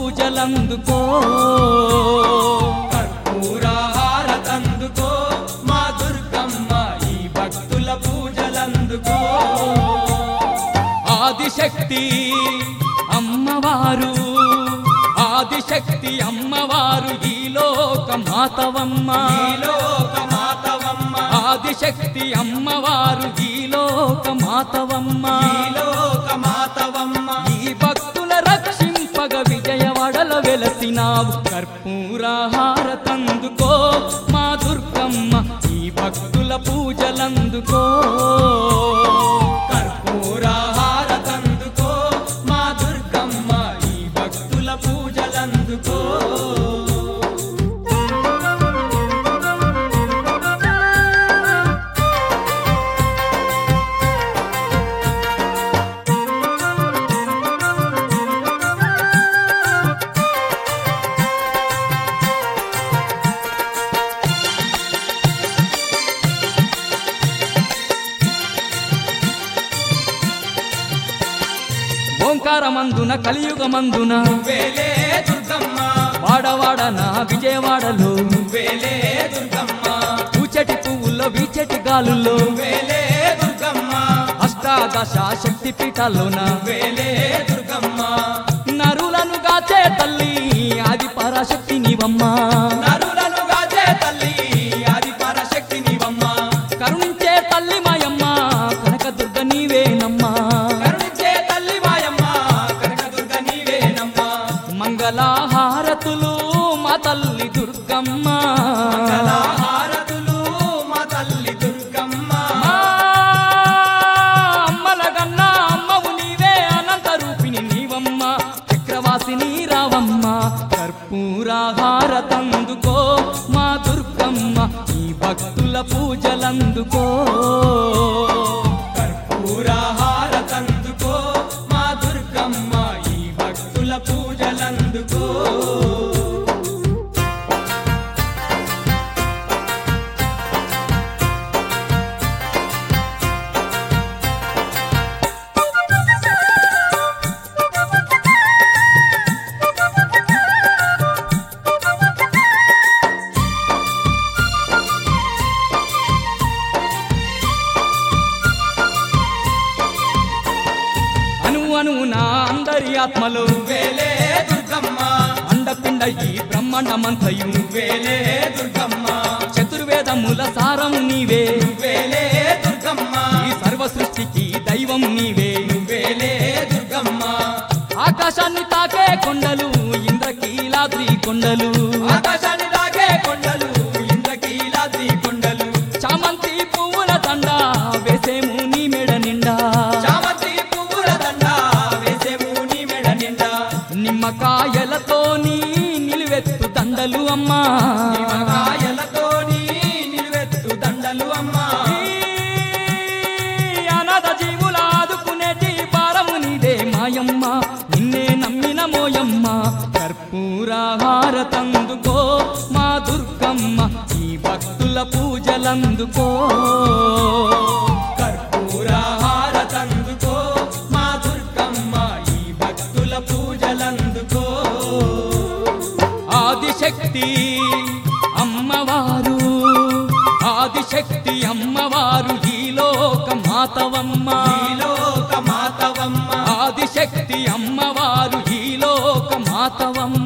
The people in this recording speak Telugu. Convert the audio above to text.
పూజలందుకో కర్పూర హారతందుకో మా దుర్గమ్మ ఈ భక్తుల పూజలందుకో ఆదిశక్తి అమ్మవారు ఆదిశక్తి అమ్మవారు ఈ లోక మాతవమ్మ ఈ లోక మాతవమ్మ ఆదిశక్తి అమ్మవారు ఈ లోక మాతవమ్మ ఈ లోక మాతవమ్మ ఈ భక్తుల రక్షింపగ విజయవాడలో వెలసినావు కర్పూర హారతందుకో మా దుర్గమ్మ ఈ భక్తుల పూజలందుకో కర్పూర హారతందుకో మా దుర్గమ్మ ఈ భక్తుల పూజలందుకో ఓంకారమందున కలియుగమందున వేలే దుర్గమ్మ వాడవాడన విజయవాడలో వేలే దుర్గమ్మ పూచటి పువ్వుల్లో వీచటి గాలుల్లో వేలే దుర్గమ్మ అష్టాదశ శక్తి పీఠాల్లోన వేలే దుర్గమ్మ నరులను గాచే తల్లి ఆది పరాశక్తి నీవమ్మ నరులను గాచే తల్లి ఆది పరాశక్తి నీవమ్మ కరుణించే తల్లి మాయమ్మ కనకదుర్గ నీవేనమ్మా కరుణించే తల్లి మాయమ్మ కనకదుర్గ నీవేనమ్మ మంగళహారతులు మా తల్లి దుర్గమ్మ మంగళహారతులు మా తల్లి దుర్గమ్మ మా అమ్మల గన్నా అమ్మవు నీవే అనంత రూపిణి నీవమ్మ చక్రవాసిని రావమ్మ కర్పూర హారతందుకో మా దుర్గమ్మ ఈ భక్తుల పూజలందుకో కర్పూర హారతందుకో మా దుర్గమ్మ ఈ భక్తుల పూజలందుకో అణువున అందరి ఆత్మలో వేలే దుర్గమ్మ అండపిండ ఈ బ్రహ్మాండమంతయు వేలే దుర్గమ్మ చతుర్వేదముల సారం నీవే వేలే దుర్గమ్మ ఈ సర్వ సృష్టికి దైవం నీవే వేలే దుర్గమ్మ ఆకాశాన్ని తాకే కొండలు ఇంద్రకీలాద్రి కొండలు ఆకాశాన్ని తాకే కొండలు ఇంద్రకీలాద్రి కొండలు చామంతి పువ్వుల దండ వేసేము నీ మెడ నిండా చామంతి పువ్వుల దండ వేసేము నీ మెడ నిండా నిమ్మకాయలతోని నిలువెత్తు దండలు అమ్మా నిమ్మకాయలతోని నిలువెత్తు దండలు అమ్మా ఈ అనాథ జీవుల ఆదుకునేటి భారము నీదే మాయమ్మ నిన్నే నమ్మిన మోయమ్మ కర్పూర హారతందుకో మా దుర్గమ్మ ఈ భక్తుల పూజలందుకో కర్పూర హారతందుకో మా దుర్గమ్మ ఈ భక్తుల పూజలందుకో ఆదిశక్తి అమ్మవారు ఆదిశక్తి అమ్మవారు ఈ లోక మాతవమ్మ ఈ లోక మాతవమ్మ ఆదిశక్తి అమ్మవారు ఈ లోక మాతవమ్మ